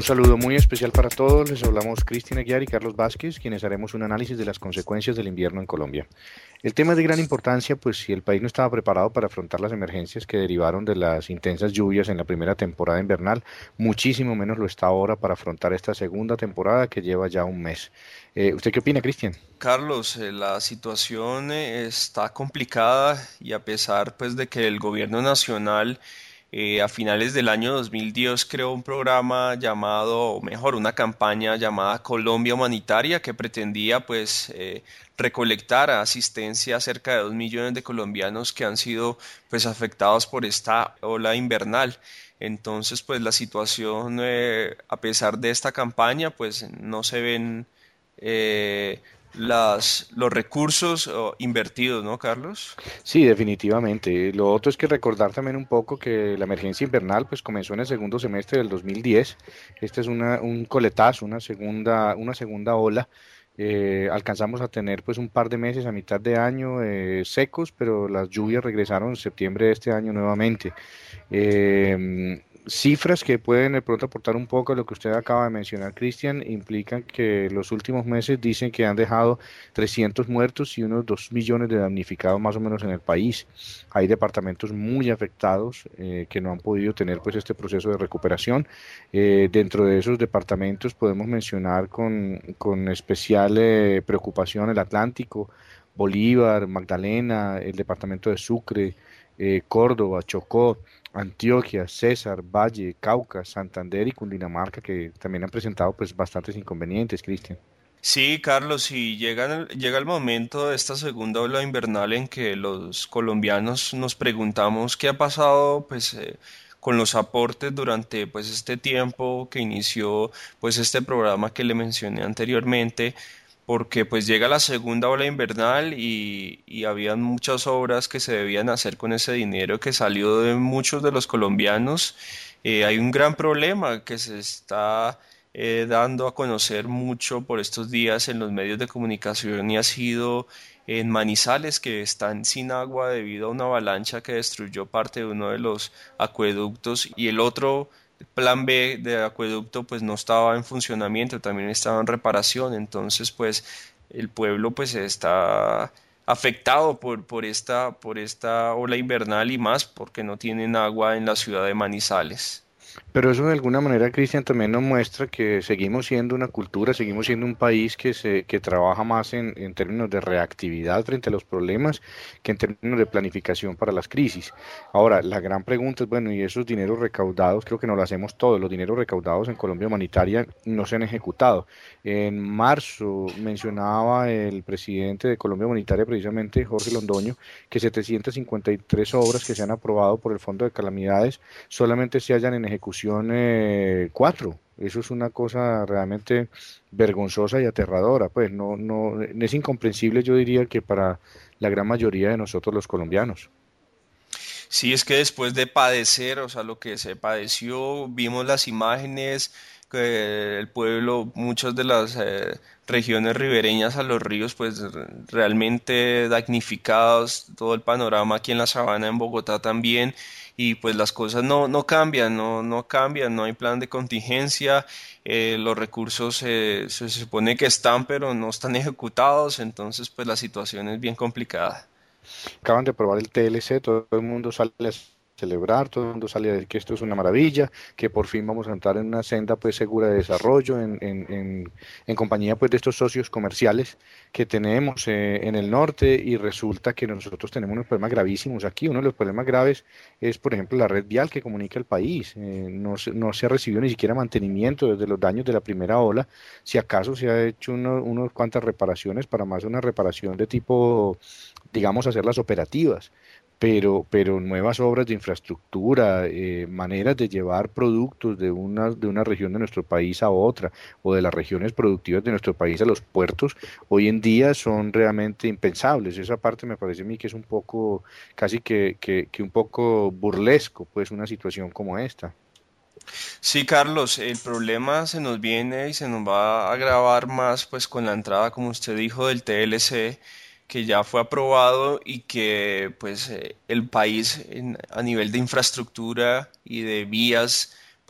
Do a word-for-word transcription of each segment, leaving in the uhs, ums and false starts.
Un saludo muy especial para todos. Les hablamos Cristian Aguiar y Carlos Vázquez, quienes haremos un análisis de las consecuencias del invierno en Colombia. El tema es de gran importancia, pues si el país no estaba preparado para afrontar las emergencias que derivaron de las intensas lluvias en la primera temporada invernal, muchísimo menos lo está ahora para afrontar esta segunda temporada que lleva ya un mes. Eh, ¿usted qué opina, Cristian? Carlos, eh, la situación eh, está complicada y a pesar pues de que el gobierno nacional eh, a finales del año dos mil diez creó un programa llamado, o mejor, una campaña llamada Colombia Humanitaria que pretendía pues eh, recolectar asistencia a cerca de dos millones de colombianos que han sido pues afectados por esta ola invernal. Entonces pues la situación eh, a pesar de esta campaña pues no se ven eh, las, los recursos oh, invertidos, ¿no, Carlos? Sí, definitivamente. Lo otro es que recordar también un poco que la emergencia invernal pues comenzó en el segundo semestre del dos mil diez. Este es una, un coletazo, una segunda, una segunda ola. Eh, alcanzamos a tener pues un par de meses a mitad de año eh, secos, pero las lluvias regresaron en septiembre de este año nuevamente. Eh, Cifras que pueden de pronto aportar un poco a lo que usted acaba de mencionar, Cristian, implican que los últimos meses dicen que han dejado trescientos muertos y unos dos millones de damnificados más o menos en el país. Hay departamentos muy afectados eh, que no han podido tener pues este proceso de recuperación. Eh, dentro de esos departamentos podemos mencionar con, con especial eh, preocupación el Atlántico, Bolívar, Magdalena, el departamento de Sucre, eh, Córdoba, Chocó, Antioquia, César, Valle, Cauca, Santander y Cundinamarca, que también han presentado pues bastantes inconvenientes, Cristian. Sí, Carlos, y llega, el- llega el momento de esta segunda ola invernal en que los colombianos nos preguntamos qué ha pasado, pues, eh, con los aportes durante, pues, este tiempo que inició, pues, este programa que le mencioné anteriormente, porque, pues, llega la segunda ola invernal y, y habían muchas obras que se debían hacer con ese dinero que salió de muchos de los colombianos. Eh, hay un gran problema que se está eh, dando a conocer mucho por estos días en los medios de comunicación y ha sido en Manizales, que están sin agua debido a una avalancha que destruyó parte de uno de los acueductos y el otro plan B de acueducto pues no estaba en funcionamiento, también estaba en reparación, entonces pues el pueblo pues está afectado por, por esta, por esta ola invernal y más porque no tienen agua en la ciudad de Manizales. Pero eso de alguna manera, Cristian, también nos muestra que seguimos siendo una cultura, seguimos siendo un país que se, que trabaja más en, en términos de reactividad frente a los problemas que en términos de planificación para las crisis. Ahora, la gran pregunta es, bueno, y esos dineros recaudados, creo que no lo hacemos todos, los dineros recaudados en Colombia Humanitaria no se han ejecutado. En marzo mencionaba el presidente de Colombia Humanitaria, precisamente Jorge Londoño, que setecientas cincuenta y tres obras que se han aprobado por el Fondo de Calamidades solamente se hallan en ejecución eh, cuatro. Eso es una cosa realmente vergonzosa y aterradora. Pues no, no, es incomprensible, yo diría que para la gran mayoría de nosotros los colombianos. Sí, es que después de padecer, o sea, lo que se padeció, vimos las imágenes, que el pueblo, muchas de las eh, regiones ribereñas a los ríos, pues re- realmente damnificados, todo el panorama aquí en la sabana, en Bogotá también, y pues las cosas no, no cambian, no, no cambian, no hay plan de contingencia, eh, los recursos eh, se supone que están, pero no están ejecutados, entonces pues la situación es bien complicada. Acaban de aprobar el T L C, todo el mundo sale a celebrar, todo el mundo sale a decir que esto es una maravilla, que por fin vamos a entrar en una senda pues segura de desarrollo, en, en, en, en compañía pues de estos socios comerciales que tenemos eh, en el norte y resulta que nosotros tenemos unos problemas gravísimos aquí. Uno de los problemas graves es, por ejemplo, la red vial que comunica el país. Eh, no, se, no se ha recibido ni siquiera mantenimiento desde los daños de la primera ola. Si acaso se ha hecho uno, unos cuantas reparaciones, para más una reparación de tipo, digamos, hacerlas operativas, pero, pero nuevas obras de infraestructura, eh, maneras de llevar productos de una, de una región de nuestro país a otra, o de las regiones productivas de nuestro país a los puertos, hoy en día son realmente impensables. Esa parte me parece a mí que es un poco, casi que, que, que un poco burlesco, pues una situación como esta. Sí, Carlos, el problema se nos viene y se nos va a agravar más pues con la entrada, como usted dijo, del T L C, que ya fue aprobado y que pues eh, el país en- a nivel de infraestructura y de vías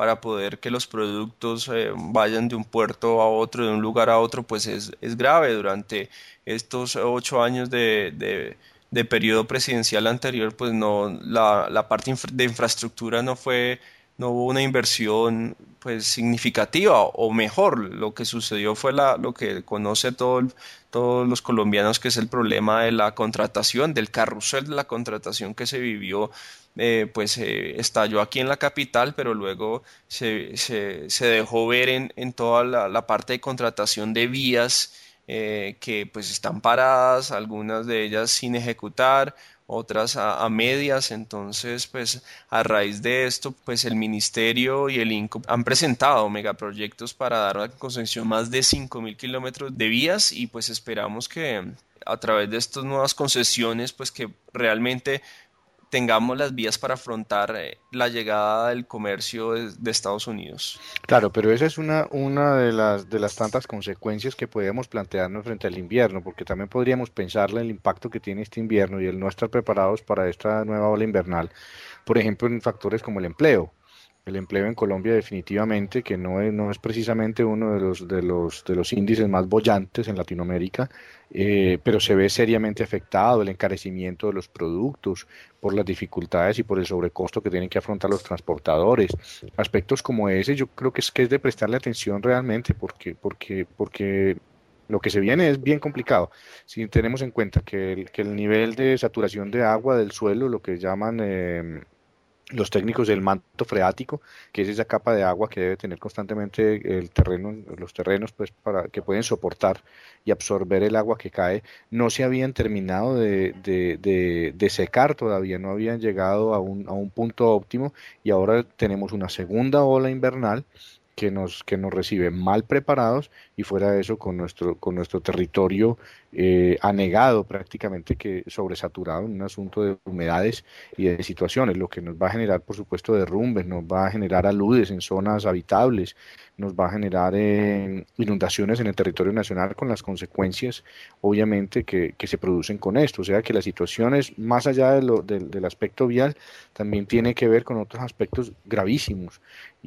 para poder que los productos eh, vayan de un puerto a otro, de un lugar a otro, pues es, es grave. Durante estos ocho años de, de, de periodo presidencial anterior, pues no, la, la parte infra- de infraestructura no fue, no hubo una inversión pues significativa, o mejor, lo que sucedió fue la, lo que conoce todo el- todos los colombianos, que es el problema de la contratación, del carrusel de la contratación que se vivió, eh, pues eh, estalló aquí en la capital, pero luego se, se, se dejó ver en, en toda la, la parte de contratación de vías, eh, que pues están paradas, algunas de ellas sin ejecutar, otras a, a medias. Entonces pues a raíz de esto pues el ministerio y el INCO han presentado megaproyectos para dar a concesión más de cinco mil kilómetros de vías, y pues esperamos que a través de estas nuevas concesiones pues que realmente tengamos las vías para afrontar eh, la llegada del comercio de, de Estados Unidos. Claro, pero esa es una, una de las, de las tantas consecuencias que podemos plantearnos frente al invierno, porque también podríamos pensar en el impacto que tiene este invierno y el no estar preparados para esta nueva ola invernal, por ejemplo, en factores como el empleo. El empleo en Colombia definitivamente, que no es, no es precisamente uno de los, de los, de los índices más bollantes en Latinoamérica, eh, pero se ve seriamente afectado el encarecimiento de los productos por las dificultades y por el sobrecosto que tienen que afrontar los transportadores. Aspectos como ese yo creo que es que es de prestarle atención realmente, porque, porque, porque lo que se viene es bien complicado. Si tenemos en cuenta que el, que el nivel de saturación de agua del suelo, lo que llaman... eh, los técnicos del manto freático, que es esa capa de agua que debe tener constantemente el terreno, los terrenos, pues para que pueden soportar y absorber el agua que cae, no se habían terminado de, de, de, de secar todavía, no habían llegado a un, a un punto óptimo, y ahora tenemos una segunda ola invernal que nos, que nos recibe mal preparados, y fuera de eso con nuestro, con nuestro territorio eh, anegado prácticamente, que sobresaturado en un asunto de humedades y de situaciones, lo que nos va a generar, por supuesto, derrumbes, nos va a generar aludes en zonas habitables, nos va a generar eh, inundaciones en el territorio nacional, con las consecuencias, obviamente, que, que se producen con esto. O sea que la situación es, más allá de lo, del, del aspecto vial, también tiene que ver con otros aspectos gravísimos.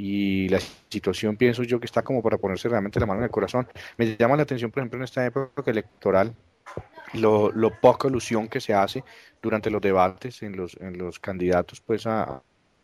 Y la situación, pienso yo, que está como para ponerse realmente la mano en el corazón. Me llama la atención, por ejemplo, en esta época electoral, lo, lo poca alusión que se hace durante los debates en los, en los candidatos pues a,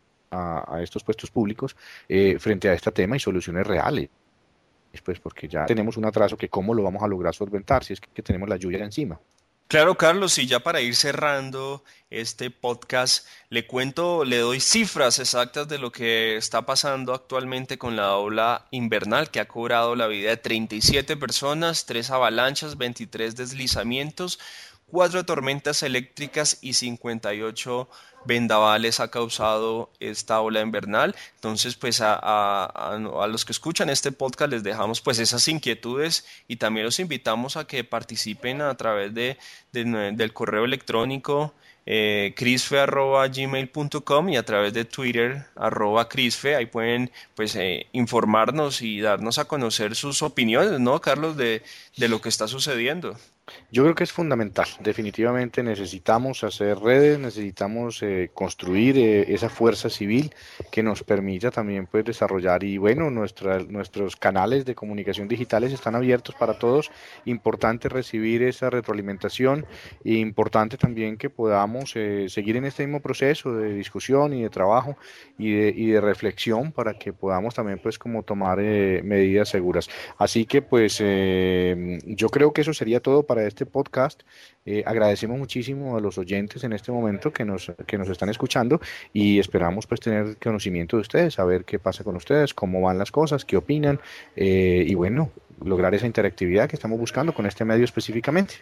a, a estos puestos públicos, eh, frente a este tema y soluciones reales, pues porque ya tenemos un atraso que cómo lo vamos a lograr solventar si es que tenemos la lluvia encima. Claro, Carlos, y ya para ir cerrando este podcast, le cuento, le doy cifras exactas de lo que está pasando actualmente con la ola invernal, que ha cobrado la vida de treinta y siete personas, tres avalanchas, veintitrés deslizamientos, cuatro tormentas eléctricas y cincuenta y ocho vendavales ha causado esta ola invernal. Entonces, pues a, a, a, a los que escuchan este podcast les dejamos pues esas inquietudes, y también los invitamos a que participen a través de, de del correo electrónico eh, crisfe arroba gmail punto com, y a través de Twitter arroba crisfe. Ahí pueden pues eh, informarnos y darnos a conocer sus opiniones, ¿no, Carlos, de, de lo que está sucediendo? Yo creo que es fundamental. Definitivamente necesitamos hacer redes, necesitamos eh, construir eh, esa fuerza civil que nos permita también pues desarrollar, y bueno, nuestra, nuestros canales de comunicación digitales están abiertos para todos. Importante recibir esa retroalimentación, e importante también que podamos eh, seguir en este mismo proceso de discusión y de trabajo y de, y de reflexión, para que podamos también pues como tomar eh, medidas seguras. Así que pues eh, yo creo que eso sería todo para este podcast. Eh, agradecemos muchísimo a los oyentes en este momento que nos, que nos están escuchando, y esperamos pues tener conocimiento de ustedes, saber qué pasa con ustedes, cómo van las cosas, qué opinan, eh, y bueno, lograr esa interactividad que estamos buscando con este medio específicamente.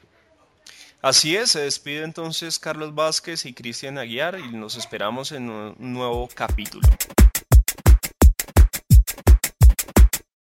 Así es, se despide entonces Carlos Vázquez y Cristian Aguiar, y nos esperamos en un nuevo capítulo.